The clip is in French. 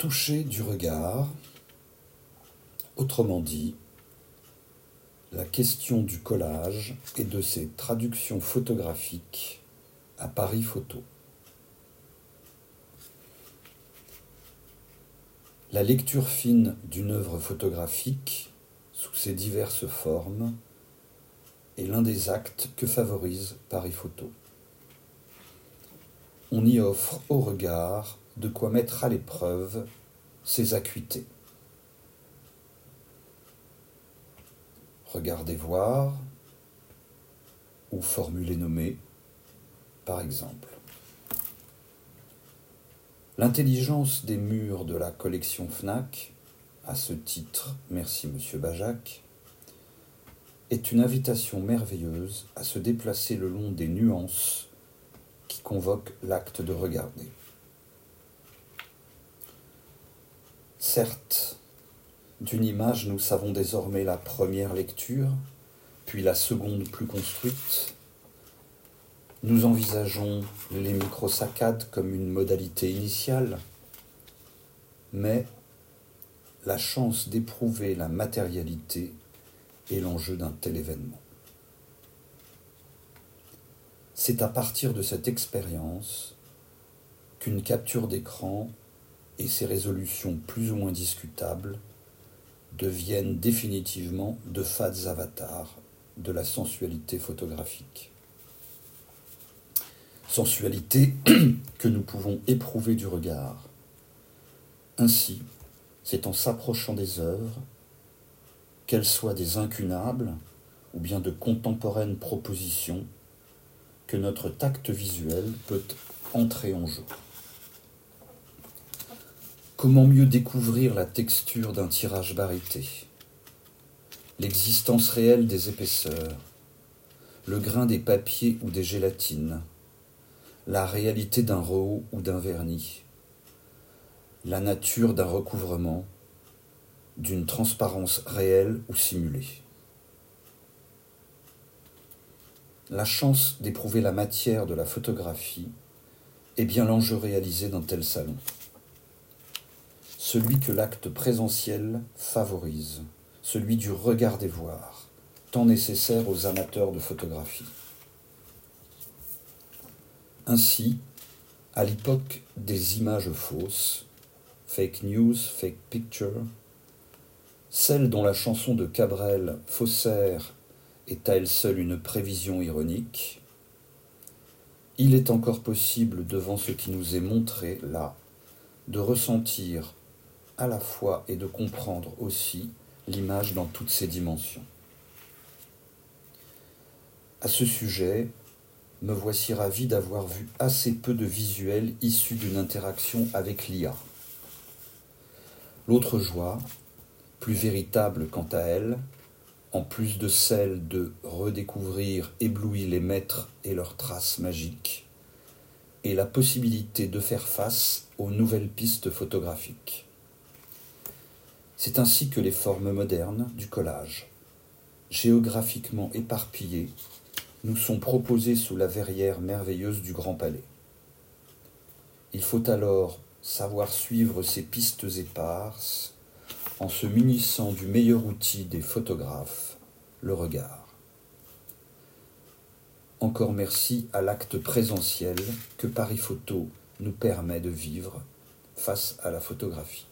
toucher du regard, autrement dit, la question du collage et de ses traductions photographiques à Paris Photo. La lecture fine d'une œuvre photographique, sous ses diverses formes, est l'un des actes que favorise Paris Photo. On y offre au regard de quoi mettre à l'épreuve ses acuités. Regardez voir ou formuler nommer, par exemple. L'intelligence des murs de la collection Fnac, à ce titre, merci Monsieur Bajac, est une invitation merveilleuse à se déplacer le long des nuances qui convoquent l'acte de regarder. Certes, d'une image nous savons désormais la première lecture, puis la seconde plus construite. Nous envisageons les microsaccades comme une modalité initiale, mais la chance d'éprouver la matérialité est l'enjeu d'un tel événement. C'est à partir de cette expérience qu'une capture d'écran et ses résolutions plus ou moins discutables deviennent définitivement de fades avatars de la sensualité photographique. Sensualité que nous pouvons éprouver du regard. Ainsi, c'est en s'approchant des œuvres, qu'elles soient des incunables ou bien de contemporaines propositions, que notre tact visuel peut entrer en jeu. Comment mieux découvrir la texture d'un tirage baryté, l'existence réelle des épaisseurs, le grain des papiers ou des gélatines, la réalité d'un rehaut ou d'un vernis, la nature d'un recouvrement, d'une transparence réelle ou simulée. La chance d'éprouver la matière de la photographie est bien l'enjeu réalisé d'un tel salon. Celui que l'acte présentiel favorise, celui du regarder voir, tant nécessaire aux amateurs de photographie. Ainsi, à l'époque des images fausses, fake news, fake picture, celle dont la chanson de Cabrel, Faussaire, est à elle seule une prévision ironique, il est encore possible, devant ce qui nous est montré là, de ressentir à la fois et de comprendre aussi l'image dans toutes ses dimensions. À ce sujet, me voici ravi d'avoir vu assez peu de visuels issus d'une interaction avec l'IA. L'autre joie, plus véritable quant à elle, en plus de celle de redécouvrir éblouis les maîtres et leurs traces magiques, est la possibilité de faire face aux nouvelles pistes photographiques. C'est ainsi que les formes modernes du collage, géographiquement éparpillées, nous sont proposées sous la verrière merveilleuse du Grand Palais. Il faut alors savoir suivre ces pistes éparses en se munissant du meilleur outil des photographes, le regard. Encore merci à l'acte présentiel que Paris Photo nous permet de vivre face à la photographie.